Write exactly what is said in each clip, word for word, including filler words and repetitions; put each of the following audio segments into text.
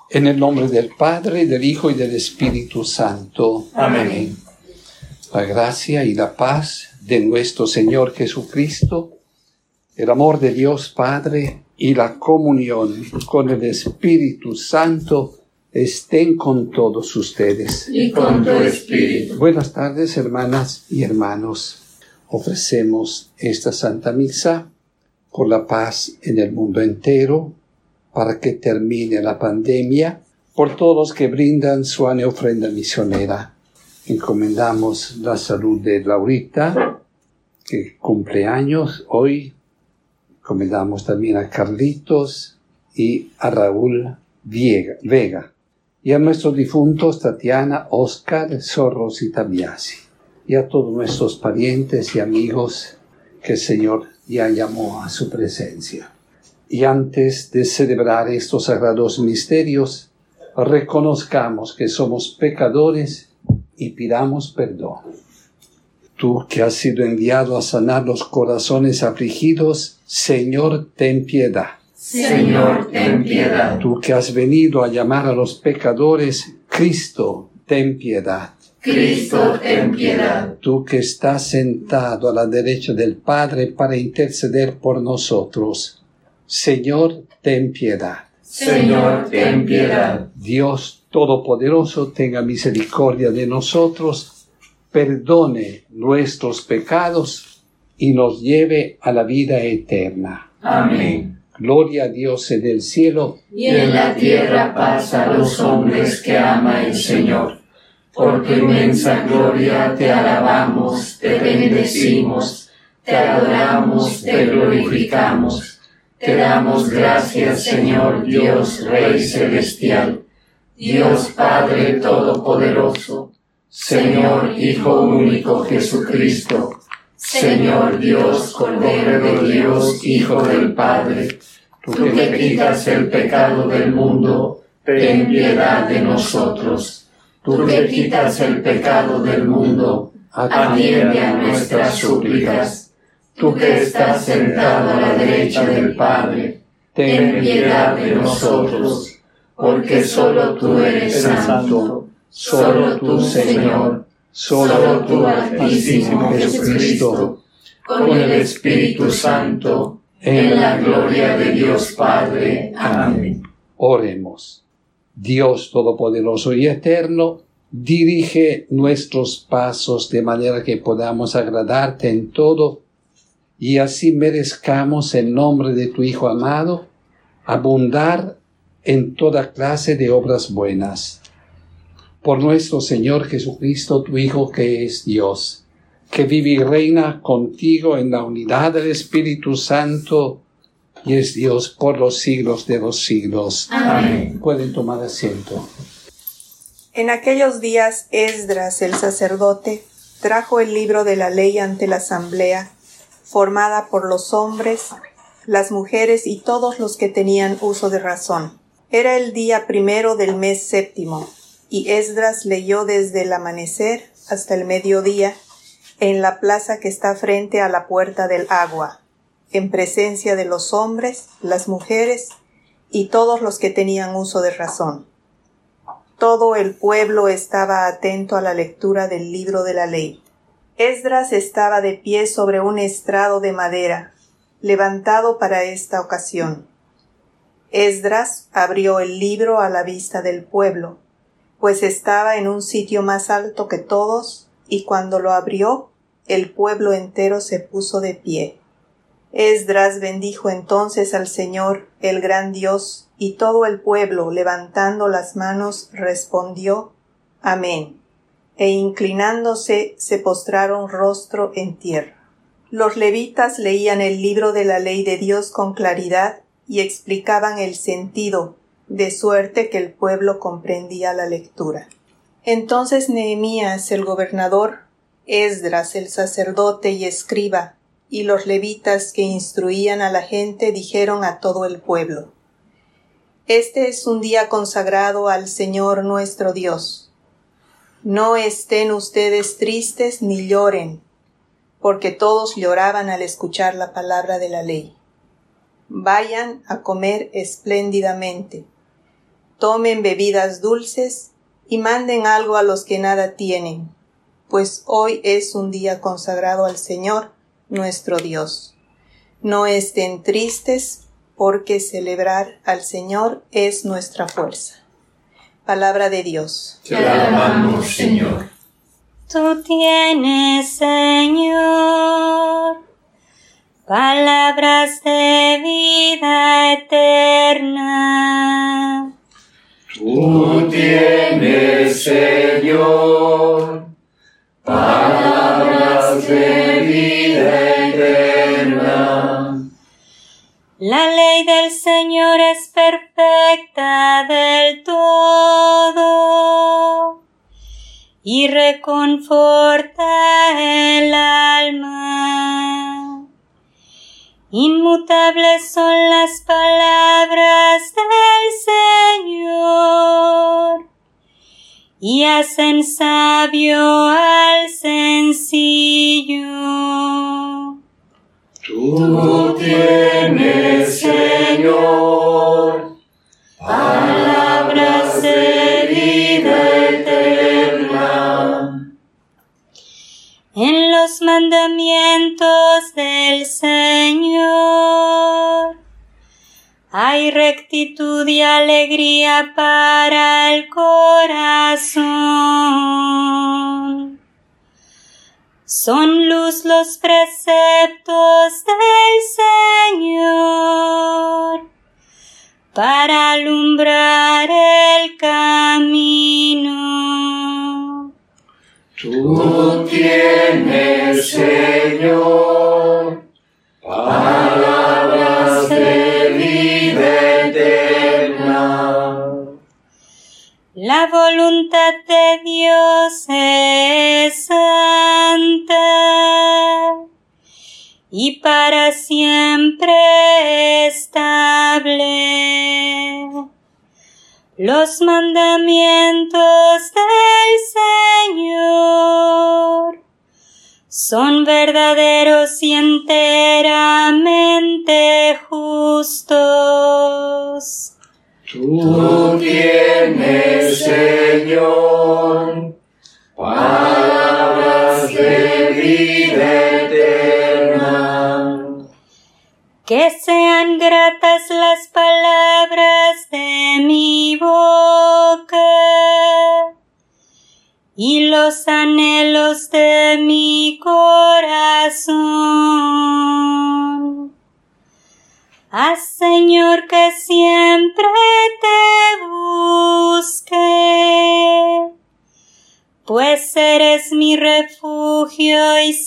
En el nombre del Padre, del Hijo y del Espíritu Santo. Amén. La gracia y la paz de nuestro Señor Jesucristo, el amor de Dios Padre y la comunión con el Espíritu Santo estén con todos ustedes. Y con tu espíritu. Buenas tardes, hermanas y hermanos. Ofrecemos esta Santa Misa por la paz en el mundo entero, para que termine la pandemia, por todos los que brindan su ofrenda misionera. Encomendamos la salud de Laurita, que cumple años hoy. Encomendamos también a Carlitos y a Raúl Vega. Y a nuestros difuntos Tatiana, Oscar, Zorros y Tabiasi. Y a todos nuestros parientes y amigos que el Señor ya llamó a su presencia. Y antes de celebrar estos sagrados misterios, reconozcamos que somos pecadores y pidamos perdón. Tú que has sido enviado a sanar los corazones afligidos, Señor, ten piedad. Señor, ten piedad. Tú que has venido a llamar a los pecadores, Cristo, ten piedad. Cristo, ten piedad. Tú que estás sentado a la derecha del Padre para interceder por nosotros, Señor, ten piedad. Señor, ten piedad. Dios Todopoderoso, tenga misericordia de nosotros, perdone nuestros pecados y nos lleve a la vida eterna. Amén. Gloria a Dios en el cielo. Y en la tierra paz a los hombres que ama el Señor. Por tu inmensa gloria te alabamos, te bendecimos, te adoramos, te glorificamos. Te damos gracias, Señor Dios, Rey Celestial, Dios Padre Todopoderoso, Señor Hijo único Jesucristo, Señor Dios, Cordero de Dios, Hijo del Padre. Tú que quitas el pecado del mundo, ten piedad de nosotros. Tú que quitas el pecado del mundo, atiende a nuestras súplicas. Tú que estás sentado a la derecha del Padre, ten piedad de nosotros, porque solo tú eres santo, solo tú, Señor, solo tú, Altísimo Jesucristo, con el Espíritu Santo, en la gloria de Dios Padre. Amén. Oremos. Dios Todopoderoso y Eterno, dirige nuestros pasos de manera que podamos agradarte en todo, y así merezcamos en nombre de tu Hijo amado, abundar en toda clase de obras buenas. Por nuestro Señor Jesucristo, tu Hijo que es Dios, que vive y reina contigo en la unidad del Espíritu Santo, y es Dios por los siglos de los siglos. Amén. Pueden tomar asiento. En aquellos días, Esdras el sacerdote trajo el libro de la ley ante la asamblea, formada por los hombres, las mujeres y todos los que tenían uso de razón. Era el día primero del mes séptimo, y Esdras leyó desde el amanecer hasta el mediodía en la plaza que está frente a la puerta del agua, en presencia de los hombres, las mujeres y todos los que tenían uso de razón. Todo el pueblo estaba atento a la lectura del libro de la ley. Esdras estaba de pie sobre un estrado de madera, levantado para esta ocasión. Esdras abrió el libro a la vista del pueblo, pues estaba en un sitio más alto que todos, y cuando lo abrió, el pueblo entero se puso de pie. Esdras bendijo entonces al Señor, el gran Dios, y todo el pueblo, levantando las manos, respondió: Amén. E inclinándose se postraron rostro en tierra. Los levitas leían el libro de la ley de Dios con claridad y explicaban el sentido, de suerte que el pueblo comprendía la lectura. Entonces Nehemías el gobernador, Esdras el sacerdote y escriba, y los levitas que instruían a la gente dijeron a todo el pueblo: Este es un día consagrado al Señor nuestro Dios. No estén ustedes tristes ni lloren, porque todos lloraban al escuchar la palabra de la ley. Vayan a comer espléndidamente. tomen bebidas dulces y manden algo a los que nada tienen, pues hoy es un día consagrado al Señor, nuestro Dios. No estén tristes, porque celebrar al Señor es nuestra fuerza. Palabra de Dios. Te alabamos, Señor. Tú tienes, Señor, palabras de vida eterna. Tú tienes, Señor, palabras de vida eterna. La ley del Señor es perfecta del todo y reconforta el alma. Inmutables son las palabras del Señor y hacen sabio al sencillo. Tú tienes, Señor, palabras de vida eterna. En los mandamientos del Señor hay rectitud y alegría para el corazón. Son luz los preceptos del Señor para alumbrar el camino. Tú tienes, Señor, palabras de vida eterna. La voluntad de Dios es santa y para siempre estable. Los mandamientos del Señor son verdaderos y enteramente justos. Tú tienes, Señor, palabras de vida eterna. Que sean gratas las palabras de mi boca y los anhelos de mi corazón. Haz, Señor, que siempre te busque, pues eres mi refugio y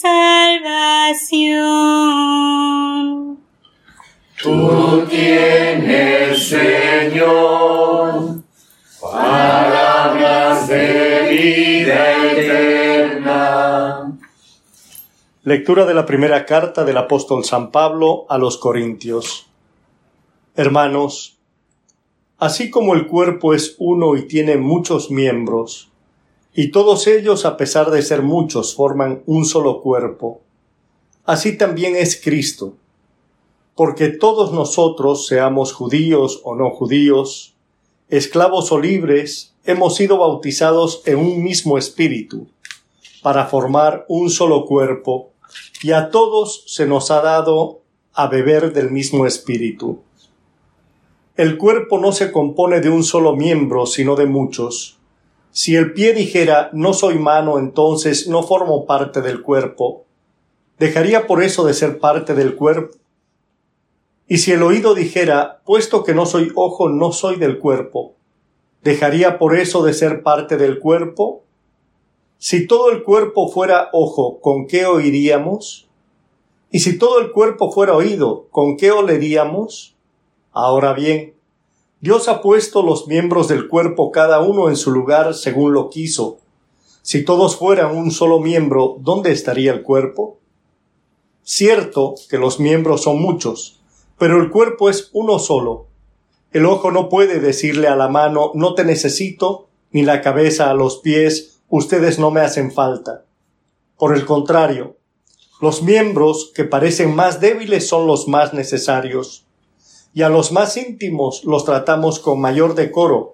salvación. Tú tienes, Señor, palabras de vida eterna. Lectura de la primera carta del apóstol San Pablo a los Corintios. Hermanos, así como el cuerpo es uno y tiene muchos miembros, y todos ellos, a pesar de ser muchos, forman un solo cuerpo, así también es Cristo, porque todos nosotros, seamos judíos o no judíos, esclavos o libres, hemos sido bautizados en un mismo espíritu, para formar un solo cuerpo, y a todos se nos ha dado a beber del mismo espíritu. El cuerpo no se compone de un solo miembro, sino de muchos. Si el pie dijera, no soy mano, entonces no formo parte del cuerpo, ¿dejaría por eso de ser parte del cuerpo? Y si el oído dijera, puesto que no soy ojo, no soy del cuerpo, ¿dejaría por eso de ser parte del cuerpo? Si todo el cuerpo fuera ojo, ¿con qué oiríamos? Y si todo el cuerpo fuera oído, ¿con qué oleríamos? Ahora bien, Dios ha puesto los miembros del cuerpo cada uno en su lugar según lo quiso. Si todos fueran un solo miembro, ¿dónde estaría el cuerpo? Cierto que los miembros son muchos, pero el cuerpo es uno solo. El ojo no puede decirle a la mano, no te necesito, ni la cabeza a los pies, ustedes no me hacen falta. Por el contrario, los miembros que parecen más débiles son los más necesarios, y a los más íntimos los tratamos con mayor decoro,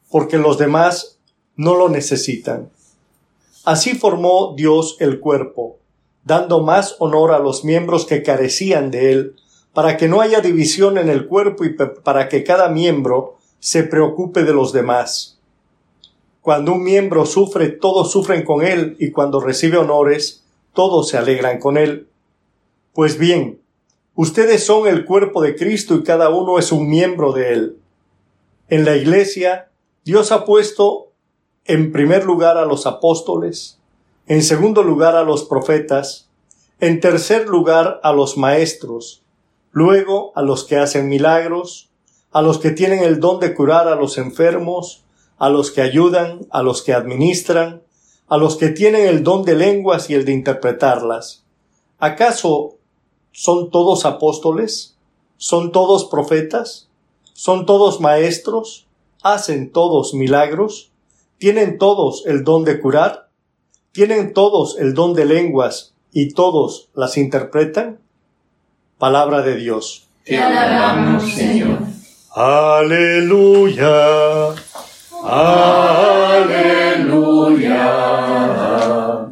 porque los demás no lo necesitan. Así formó Dios el cuerpo, dando más honor a los miembros que carecían de él, para que no haya división en el cuerpo y para que cada miembro se preocupe de los demás. Cuando un miembro sufre, todos sufren con él, y cuando recibe honores, todos se alegran con él. Pues bien, ustedes son el cuerpo de Cristo y cada uno es un miembro de él. En la Iglesia, Dios ha puesto en primer lugar a los apóstoles, en segundo lugar a los profetas, en tercer lugar a los maestros, luego a los que hacen milagros, a los que tienen el don de curar a los enfermos, a los que ayudan, a los que administran, a los que tienen el don de lenguas y el de interpretarlas. ¿Acaso son todos apóstoles? ¿Son todos profetas? ¿Son todos maestros? ¿Hacen todos milagros? ¿Tienen todos el don de curar? ¿Tienen todos el don de lenguas y todos las interpretan? Palabra de Dios. Te alabamos, Señor. Aleluya. Aleluya.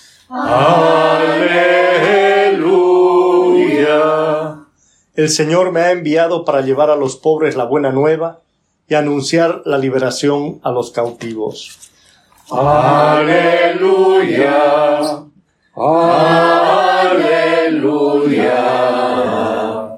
Aleluya. El Señor me ha enviado para llevar a los pobres la buena nueva y anunciar la liberación a los cautivos. Aleluya. Aleluya.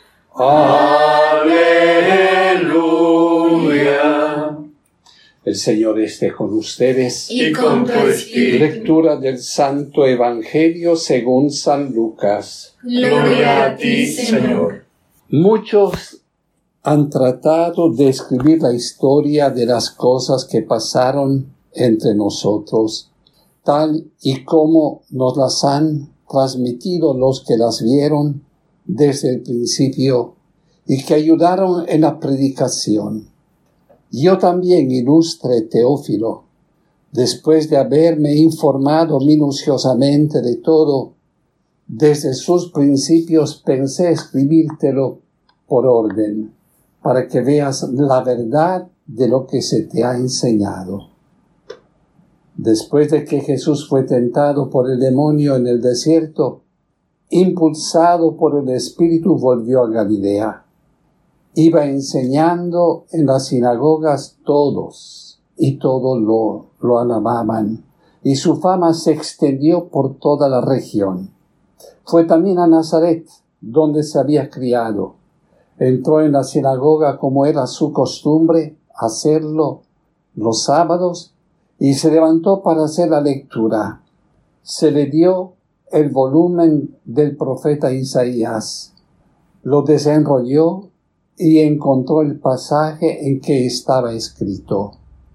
Aleluya. El Señor esté con ustedes. Y con tu espíritu. Lectura del Santo Evangelio según San Lucas. Gloria a ti, Señor. Muchos han tratado de escribir la historia de las cosas que pasaron entre nosotros, tal y como nos las han transmitido los que las vieron desde el principio y que ayudaron en la predicación. Yo también, ilustre Teófilo, después de haberme informado minuciosamente de todo, desde sus principios pensé escribírtelo por orden, para que veas la verdad de lo que se te ha enseñado. Después de que Jesús fue tentado por el demonio en el desierto, impulsado por el Espíritu, volvió a Galilea. Iba enseñando en las sinagogas todos, y todos lo, lo alababan, y su fama se extendió por toda la región. Fue también a Nazaret, donde se había criado. Entró en la sinagoga como era su costumbre hacerlo los sábados, y se levantó para hacer la lectura. Se le dio el volumen del profeta Isaías. Lo desenrolló y encontró el pasaje en que estaba escrito: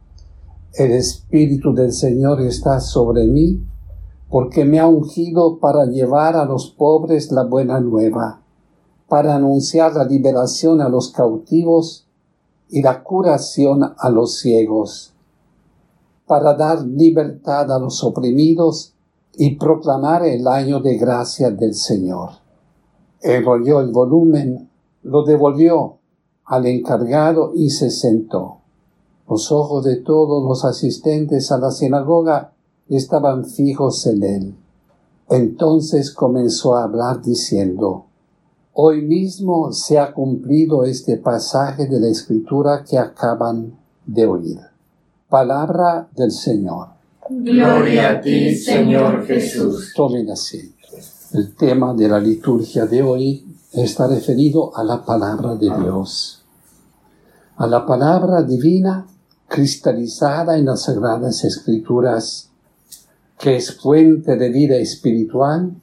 El Espíritu del Señor está sobre mí, porque me ha ungido para llevar a los pobres la buena nueva, para anunciar la liberación a los cautivos y la curación a los ciegos, para dar libertad a los oprimidos y proclamar el año de gracia del Señor. Enrolló el volumen, lo devolvió al encargado y se sentó. Los ojos de todos los asistentes a la sinagoga estaban fijos en él. Entonces comenzó a hablar diciendo: Hoy mismo se ha cumplido este pasaje de la Escritura que acaban de oír. Palabra del Señor. Gloria a ti, Señor Jesús. Tomen asiento. El tema de la liturgia de hoy está referido a la palabra de Dios, a la palabra divina cristalizada en las Sagradas Escrituras, que es fuente de vida espiritual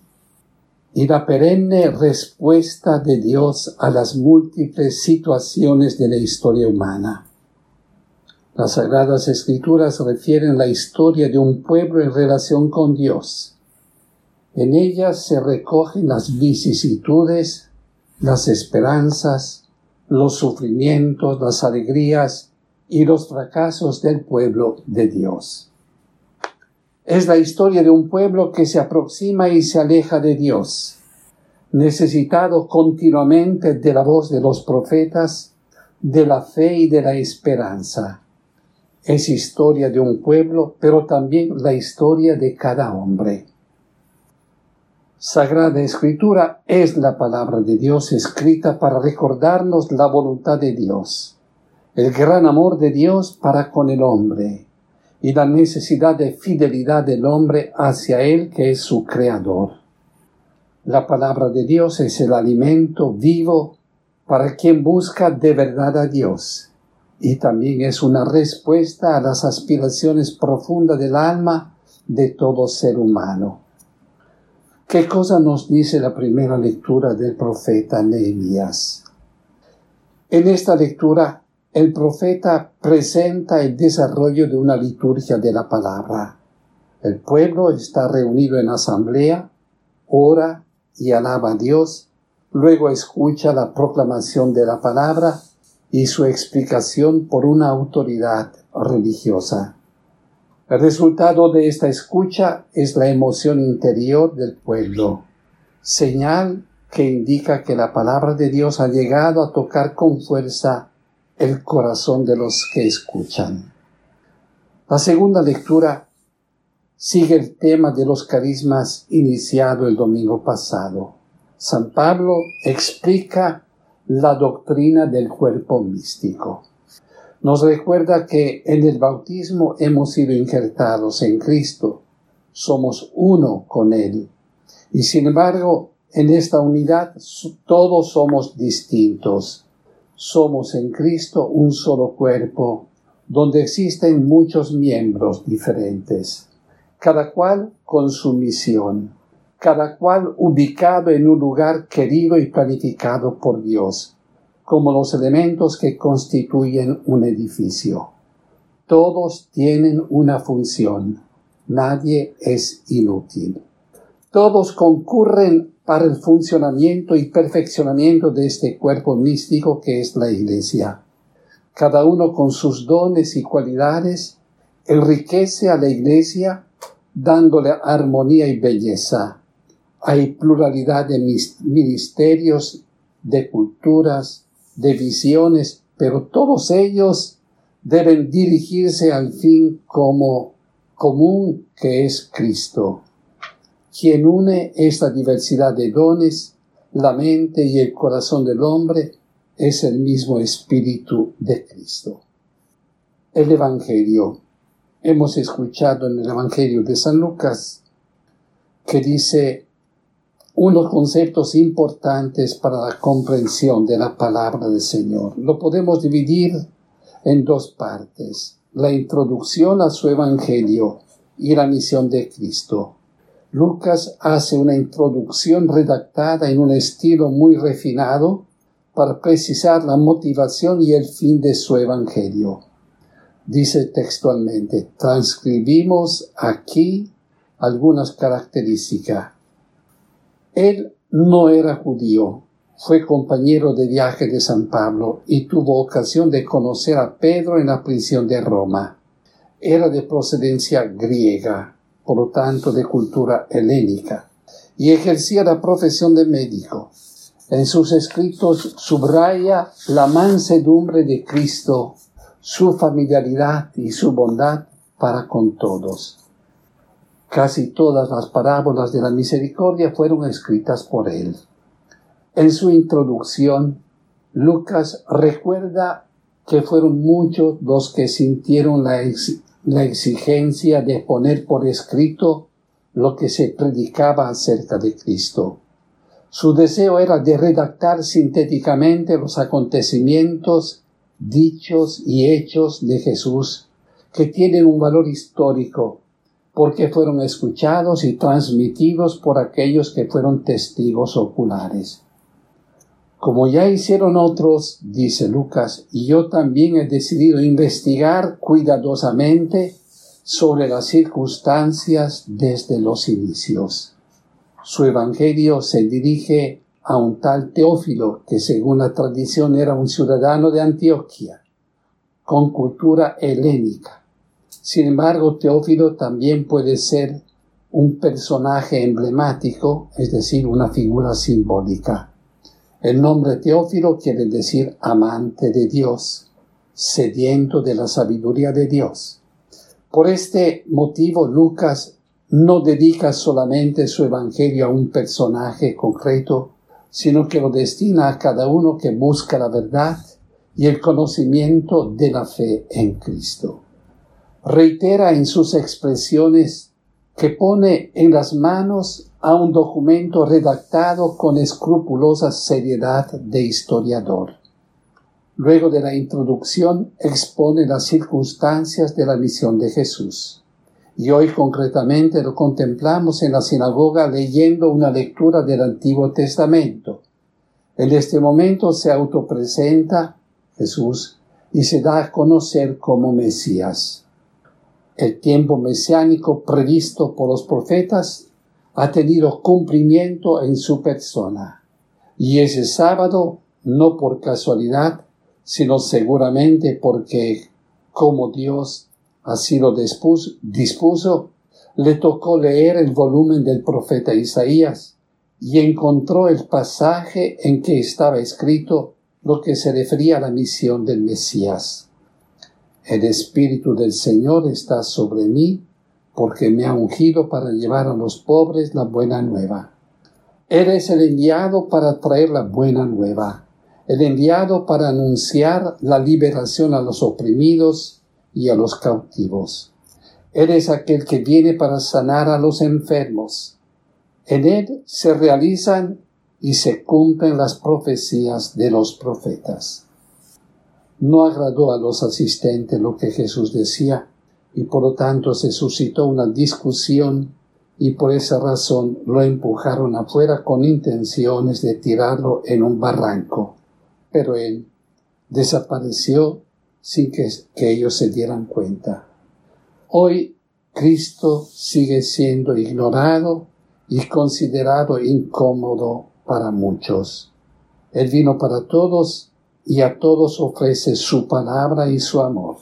y la perenne respuesta de Dios a las múltiples situaciones de la historia humana. Las Sagradas Escrituras refieren la historia de un pueblo en relación con Dios. En ellas se recogen las vicisitudes, las esperanzas, los sufrimientos, las alegrías y los fracasos del pueblo de Dios. Es la historia de un pueblo que se aproxima y se aleja de Dios, necesitado continuamente de la voz de los profetas, de la fe y de la esperanza. es historia de un pueblo, pero también la historia de cada hombre. Sagrada Escritura es la palabra de Dios escrita para recordarnos la voluntad de Dios, el gran amor de Dios para con el hombre y la necesidad de fidelidad del hombre hacia Él, que es su Creador. La palabra de Dios es el alimento vivo para quien busca de verdad a Dios, y también es una respuesta a las aspiraciones profundas del alma de todo ser humano. ¿Qué cosa nos dice la primera lectura del profeta Nehemías? En esta lectura, el profeta presenta el desarrollo de una liturgia de la palabra. El pueblo está reunido en asamblea, ora y alaba a Dios, luego escucha la proclamación de la palabra y su explicación por una autoridad religiosa. El resultado de esta escucha es la emoción interior del pueblo, señal que indica que la palabra de Dios ha llegado a tocar con fuerza el corazón de los que escuchan. La segunda lectura sigue el tema de los carismas iniciado el domingo pasado. San Pablo explica la doctrina del cuerpo místico. Nos recuerda que en el bautismo hemos sido injertados en Cristo, somos uno con Él, y sin embargo, en esta unidad todos somos distintos. Somos en Cristo un solo cuerpo, donde existen muchos miembros diferentes, cada cual con su misión, cada cual ubicado en un lugar querido y planificado por Dios, como los elementos que constituyen un edificio. Todos tienen una función, nadie es inútil. Todos concurren para el funcionamiento y perfeccionamiento de este cuerpo místico que es la Iglesia. Cada uno con sus dones y cualidades enriquece a la Iglesia dándole armonía y belleza. Hay pluralidad de ministerios, de culturas, de visiones, pero todos ellos deben dirigirse al fin como común que es Cristo. Quien une esta diversidad de dones, la mente y el corazón del hombre, es el mismo Espíritu de Cristo. El Evangelio. Hemos escuchado en el Evangelio de San Lucas que dice unos conceptos importantes para la comprensión de la palabra del Señor. Lo podemos dividir en dos partes: la introducción a su Evangelio y la misión de Cristo. Lucas hace una introducción redactada en un estilo muy refinado para precisar la motivación y el fin de su Evangelio. Dice textualmente: transcribimos aquí algunas características. Él no era judío, fue compañero de viaje de San Pablo y tuvo ocasión de conocer a Pedro en la prisión de Roma. Era de procedencia griega, por lo tanto de cultura helénica, y ejercía la profesión de médico. En sus escritos subraya la mansedumbre de Cristo, su familiaridad y su bondad para con todos. Casi todas las parábolas de la misericordia fueron escritas por él. En su introducción, Lucas recuerda que fueron muchos los que sintieron la, ex, la exigencia de poner por escrito lo que se predicaba acerca de Cristo. Su deseo era de redactar sintéticamente los acontecimientos, dichos y hechos de Jesús que tienen un valor histórico, porque fueron escuchados y transmitidos por aquellos que fueron testigos oculares. Como ya hicieron otros, dice Lucas, y yo también he decidido investigar cuidadosamente sobre las circunstancias desde los inicios. Su evangelio se dirige a un tal Teófilo, que según la tradición era un ciudadano de Antioquía, con cultura helénica. Sin embargo, Teófilo también puede ser un personaje emblemático, es decir, una figura simbólica. El nombre Teófilo quiere decir amante de Dios. sediento de la sabiduría de Dios. Por este motivo, Lucas no dedica solamente su evangelio a un personaje concreto, sino que lo destina a cada uno que busca la verdad y el conocimiento de la fe en Cristo. Reitera en sus expresiones que pone en las manos a un documento redactado con escrupulosa seriedad de historiador. Luego de la introducción expone las circunstancias de la misión de Jesús. Y hoy concretamente lo contemplamos en la sinagoga leyendo una lectura del Antiguo Testamento. En este momento se autopresenta Jesús y se da a conocer como Mesías. El tiempo mesiánico previsto por los profetas ha tenido cumplimiento en su persona. Y ese sábado, no por casualidad, sino seguramente porque, como Dios así lo dispuso, dispuso, le tocó leer el volumen del profeta Isaías y encontró el pasaje en que estaba escrito lo que se refería a la misión del Mesías. El Espíritu del Señor está sobre mí, porque me ha ungido para llevar a los pobres la buena nueva. Él es el enviado para traer la buena nueva, el enviado para anunciar la liberación a los oprimidos y a los cautivos. Él es aquel que viene para sanar a los enfermos. En él se realizan y se cumplen las profecías de los profetas. No agradó a los asistentes lo que Jesús decía, y por lo tanto se suscitó una discusión, y por esa razón lo empujaron afuera con intenciones de tirarlo en un barranco. Pero él desapareció sin que, que ellos se dieran cuenta. Hoy Cristo sigue siendo ignorado y considerado incómodo para muchos. Él vino para todos y a todos ofrece su palabra y su amor.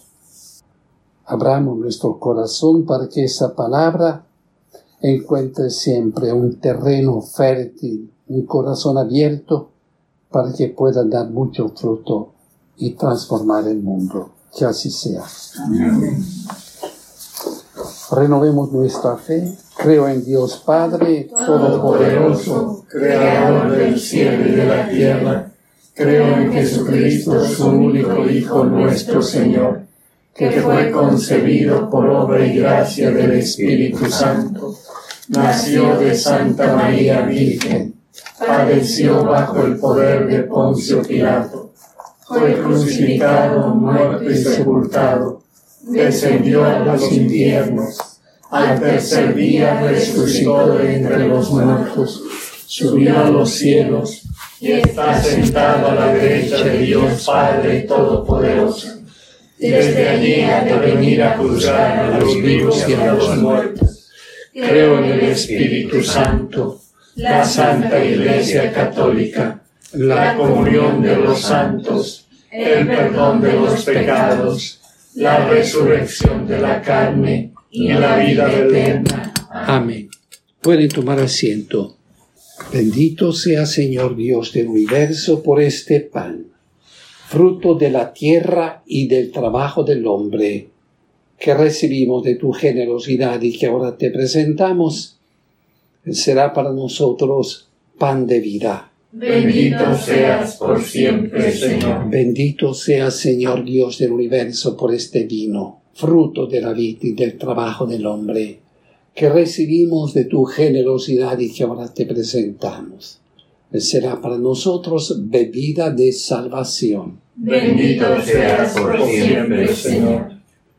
Abramos nuestro corazón para que esa palabra encuentre siempre un terreno fértil, un corazón abierto, para que pueda dar mucho fruto y transformar el mundo. Que así sea. Amén. Renovemos nuestra fe. Creo en Dios Padre Todopoderoso, Creador del cielo y de la tierra. Creo en Jesucristo, su único Hijo, nuestro Señor, que fue concebido por obra y gracia del Espíritu Santo. Nació de Santa María Virgen. Padeció bajo el poder de Poncio Pilato. Fue crucificado, muerto y sepultado. Descendió a los infiernos. Al tercer día resucitó de entre los muertos. Subió a los cielos y está sentado a la derecha de Dios Padre Todopoderoso. Desde allí ha de venir a juzgar a los vivos y a los muertos. Creo en el Espíritu Santo, la Santa Iglesia Católica, la comunión de los santos, el perdón de los pecados, la resurrección de la carne y la vida eterna. Amén. Pueden tomar asiento. Bendito sea, Señor Dios del universo, por este pan, fruto de la tierra y del trabajo del hombre, que recibimos de tu generosidad y que ahora te presentamos. Será para nosotros pan de vida. Bendito seas por siempre, Señor. Bendito seas, Señor Dios del universo, por este vino, fruto de la vida y del trabajo del hombre, que recibimos de tu generosidad y que ahora te presentamos. Será para nosotros bebida de salvación. Bendito seas por siempre, Señor.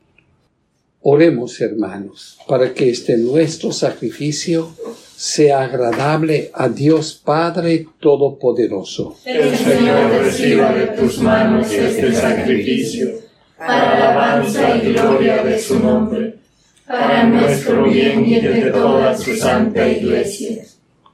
Oremos, hermanos, para que este nuestro sacrificio sea agradable a Dios Padre Todopoderoso. El Señor reciba de tus manos este sacrificio, para alabanza y gloria de su nombre, para nuestro bien y de toda su santa Iglesia.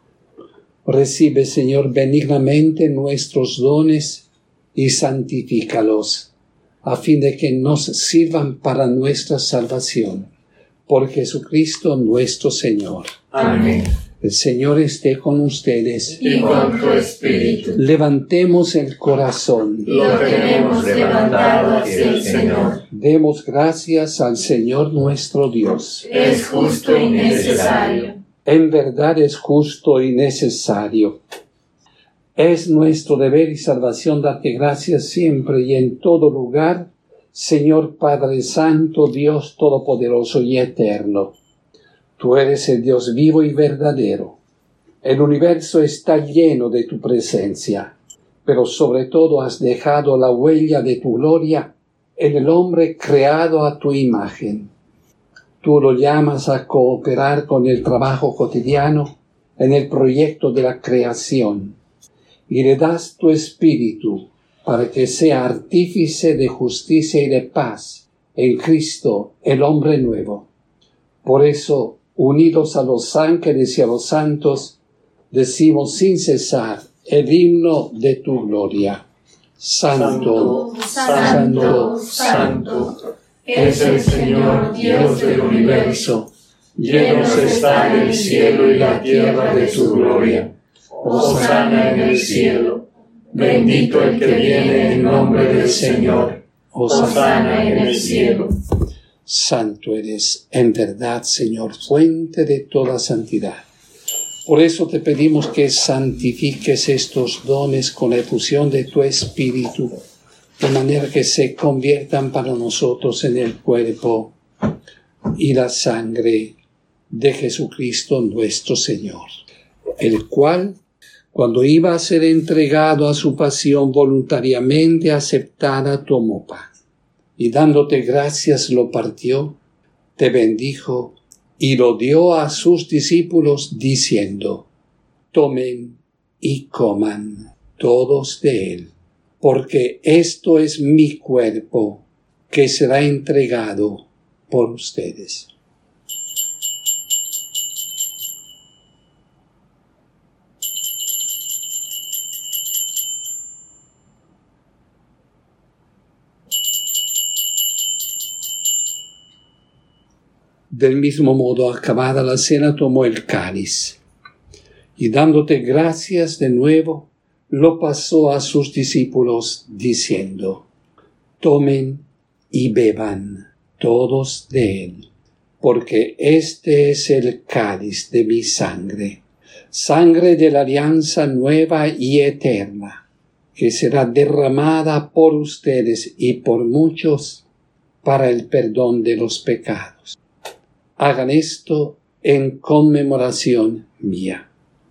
Recibe, Señor, benignamente nuestros dones y santifícalos, a fin de que nos sirvan para nuestra salvación. Por Jesucristo nuestro Señor. Amén. El Señor esté con ustedes. Y con tu espíritu. Levantemos el corazón. Lo tenemos levantado hacia el Señor. Demos gracias al Señor nuestro Dios. Es justo y necesario. En verdad es justo y necesario. Es nuestro deber y salvación darte gracias siempre y en todo lugar, Señor Padre Santo, Dios Todopoderoso y Eterno. Tú eres el Dios vivo y verdadero. El universo está lleno de tu presencia, pero sobre todo has dejado la huella de tu gloria en el hombre creado a tu imagen. Tú lo llamas a cooperar con el trabajo cotidiano en el proyecto de la creación y le das tu espíritu para que sea artífice de justicia y de paz en Cristo, el hombre nuevo. Por eso, unidos a los ángeles y a los santos, decimos sin cesar el himno de tu gloria. Santo, Santo, Santo, Santo, es el Señor Dios del universo. Llenos está el cielo y la tierra de su gloria. Hosana en el cielo. Bendito el que viene en nombre del Señor. Hosana en el cielo. Santo eres, en verdad, Señor, fuente de toda santidad. Por eso te pedimos que santifiques estos dones con la efusión de tu Espíritu, de manera que se conviertan para nosotros en el cuerpo y la sangre de Jesucristo nuestro Señor, el cual, cuando iba a ser entregado a su pasión, voluntariamente aceptada tomó pan, y dándote gracias lo partió, te bendijo, y lo dio a sus discípulos, diciendo: tomen y coman todos de él, porque esto es mi cuerpo, que será entregado por ustedes. Del mismo modo, acabada la cena, tomó el cáliz, y dándote gracias de nuevo, lo pasó a sus discípulos, diciendo: tomen y beban todos de él, porque este es el cáliz de mi sangre, sangre de la alianza nueva y eterna, que será derramada por ustedes y por muchos para el perdón de los pecados. Hagan esto en conmemoración mía.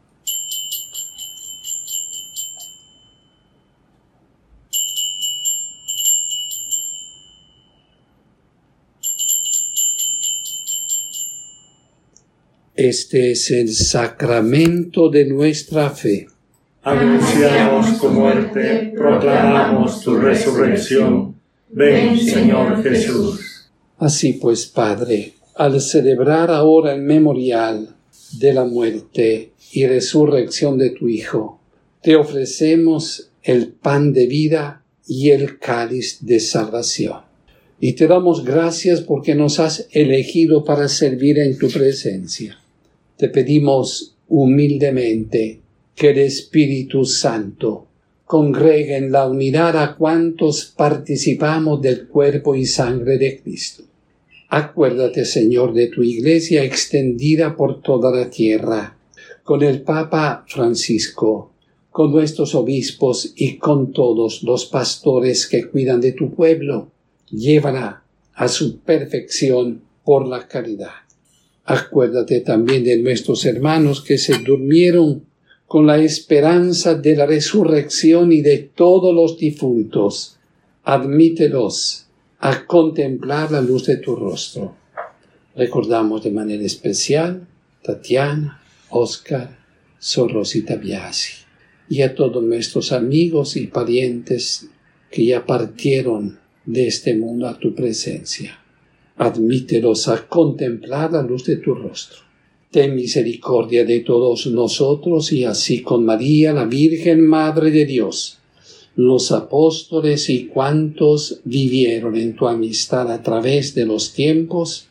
Este es el sacramento de nuestra fe. Anunciamos tu muerte, proclamamos tu resurrección. Ven, Señor Jesús. Así pues, Padre, al celebrar ahora el memorial de la muerte y resurrección de tu Hijo, te ofrecemos el pan de vida y el cáliz de salvación. Y te damos gracias porque nos has elegido para servir en tu presencia. Te pedimos humildemente que el Espíritu Santo congregue en la unidad a cuantos participamos del cuerpo y sangre de Cristo. Acuérdate, Señor, de tu Iglesia extendida por toda la tierra, con el Papa Francisco, con nuestros obispos y con todos los pastores que cuidan de tu pueblo. Llévala a su perfección por la caridad. Acuérdate también de nuestros hermanos que se durmieron con la esperanza de la resurrección y de todos los difuntos. Admítelos a contemplar la luz de tu rostro. Recordamos de manera especial Tatiana, Oscar, Sor Rosita Biasi y a todos nuestros amigos y parientes que ya partieron de este mundo a tu presencia. Admítelos a contemplar la luz de tu rostro. Ten misericordia de todos nosotros y así con María, la Virgen Madre de Dios, los apóstoles y cuantos vivieron en tu amistad a través de los tiempos,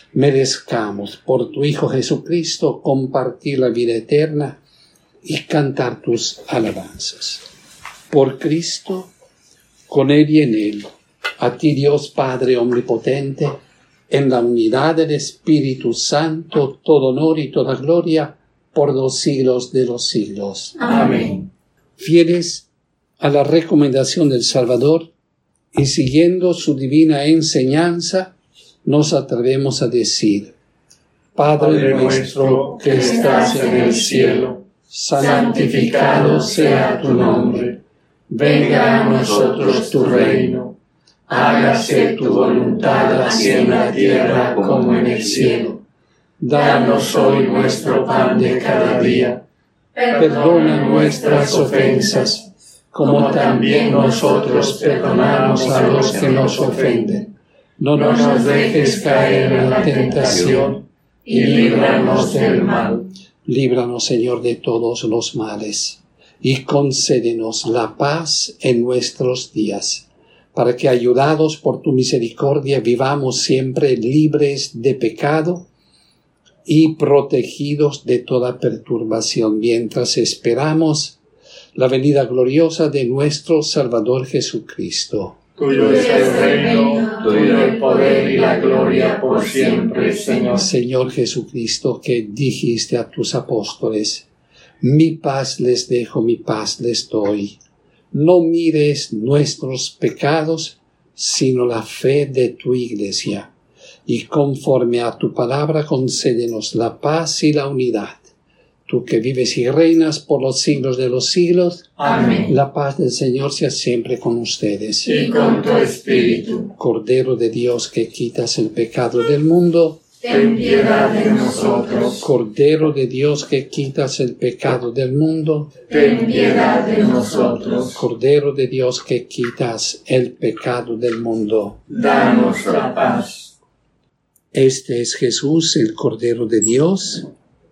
merezcamos por tu Hijo Jesucristo compartir la vida eterna y cantar tus alabanzas. Por Cristo, con Él y en Él, a ti Dios Padre Omnipotente, en la unidad del Espíritu Santo, todo honor y toda gloria, por los siglos de los siglos. Amén. Fieles a la recomendación del Salvador y siguiendo su divina enseñanza, nos atrevemos a decir: Padre nuestro que estás en el cielo, santificado sea tu nombre. Venga a nosotros tu reino. Hágase tu voluntad así en la tierra como en el cielo. Danos hoy nuestro pan de cada día. Perdona nuestras ofensas, como también nosotros perdonamos a los que nos ofenden. No nos dejes caer en la tentación, y líbranos del mal. Líbranos, Señor, de todos los males, y concédenos la paz en nuestros días, para que, ayudados por tu misericordia, vivamos siempre libres de pecado y protegidos de toda perturbación, mientras esperamos la venida gloriosa de nuestro Salvador Jesucristo. Tuyo es el reino, tuyo el poder y la gloria por siempre, Señor. Señor Jesucristo, que dijiste a tus apóstoles: mi paz les dejo, mi paz les doy. No mires nuestros pecados, sino la fe de tu Iglesia. Y conforme a tu palabra, concédenos la paz y la unidad. Tú que vives y reinas por los siglos de los siglos. Amén. La paz del Señor sea siempre con ustedes. Y con tu espíritu. Cordero de Dios, que quitas el pecado del mundo, ten piedad de nosotros. Cordero de Dios, que quitas el pecado del mundo, ten piedad de nosotros. Cordero de Dios, que quitas el pecado del mundo, danos la paz. Este es Jesús, el Cordero de Dios,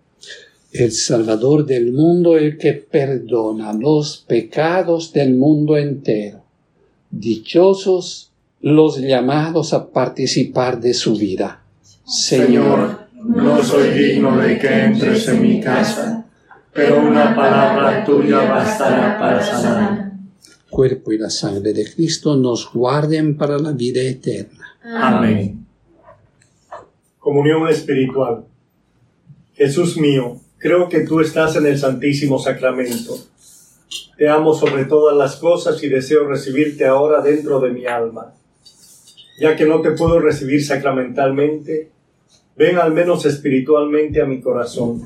el Salvador del mundo, el que perdona los pecados del mundo entero. Dichosos los llamados a participar de su vida. Señor, no soy digno de que entres en mi casa, pero una palabra tuya bastará para sanar. Cuerpo y la sangre de Cristo nos guarden para la vida eterna. Amén. Comunión espiritual. Jesús mío, creo que tú estás en el Santísimo Sacramento. Te amo sobre todas las cosas y deseo recibirte ahora dentro de mi alma. Ya que no te puedo recibir sacramentalmente, ven al menos espiritualmente a mi corazón.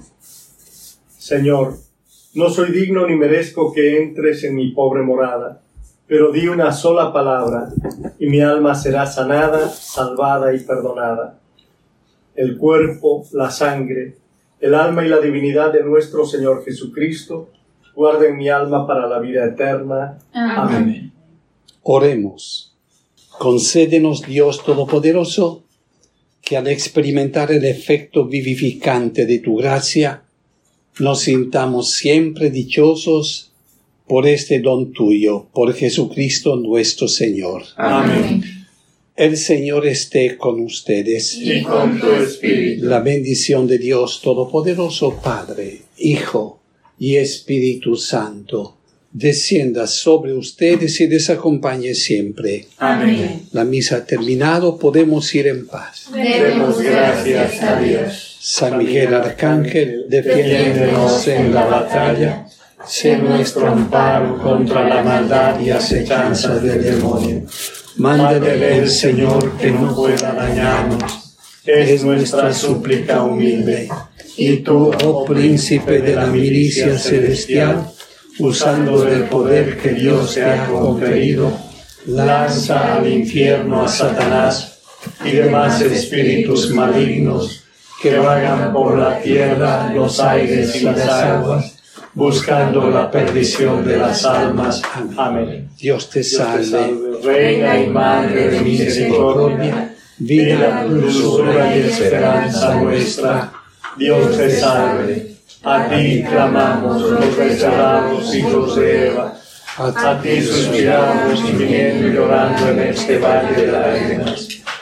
Señor, no soy digno ni merezco que entres en mi pobre morada, pero di una sola palabra y mi alma será sanada, salvada y perdonada. El cuerpo, la sangre, el alma y la divinidad de nuestro Señor Jesucristo guarden mi alma para la vida eterna. Amén. Amén. Oremos. Concédenos, Dios Todopoderoso, que al experimentar el efecto vivificante de tu gracia, nos sintamos siempre dichosos por este don tuyo, por Jesucristo nuestro Señor. Amén. El Señor esté con ustedes. Y con tu espíritu. La bendición de Dios Todopoderoso, Padre, Hijo y Espíritu Santo, descienda sobre ustedes y les acompañe siempre. Amén. La misa ha terminado, podemos ir en paz. Demos gracias a Dios. San Miguel Arcángel, defiéndenos en la batalla. Sé nuestro amparo contra la maldad y acechanzas del demonio. Mándele el Señor que no pueda dañarnos. Es nuestra súplica humilde. Y tú, oh príncipe de la milicia celestial, usando del poder que Dios te ha conferido, lanza al infierno a Satanás y demás espíritus malignos que vagan por la tierra, los aires y las aguas, buscando la perdición de las almas. Amén. Dios te salve, Reina y Madre de misericordia, vida, dulzura y esperanza nuestra. Dios te salve. A ti clamamos los desterrados hijos de Eva. A ti suspiramos gimiendo y llorando en este valle de lágrimas.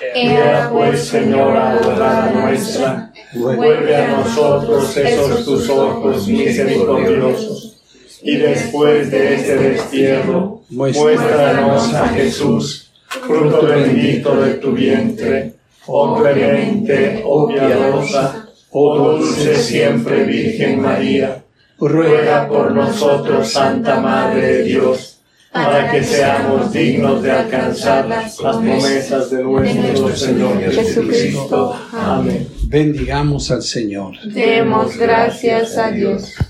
Ea pues, Señora adorada nuestra, vuelve a nosotros esos tus ojos misericordiosos, y después de este destierro, muéstranos a Jesús, fruto bendito de tu vientre, oh clemente, oh piadosa, oh dulce siempre Virgen María, ruega por nosotros, Santa Madre de Dios, para que seamos dignos de alcanzar las promesas de nuestro Señor Jesucristo. Amén. Bendigamos al Señor. Demos gracias a Dios.